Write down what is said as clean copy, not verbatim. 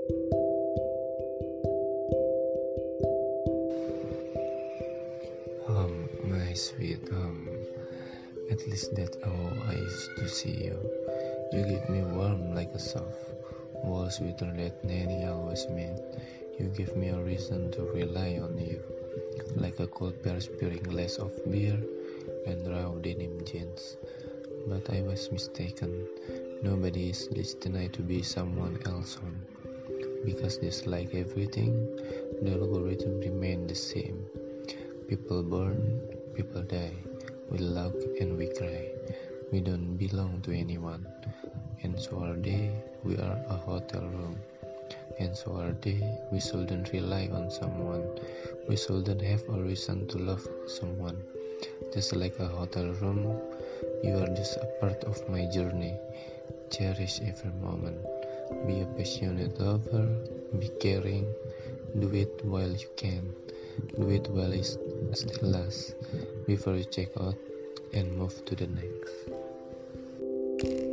My sweet, at least that's how I used to see you. You give me warm like a soft, wall sweeter than any always meant. You give me a reason to rely on you, like a cold pair spearing glass of beer and raw denim jeans. But I was mistaken. Nobody is destined to be someone else on, because just like everything, the algorithm remains the same. People born, people die. We laugh and we cry. We don't belong to anyone. And so are they, we are a hotel room. And so are they, we shouldn't rely on someone. We shouldn't have a reason to love someone. Just like a hotel room, you are just a part of my journey. Cherish every moment. Be a passionate lover, be caring. Do it while you can. Do it while it still lasts, before you check out and move to the next.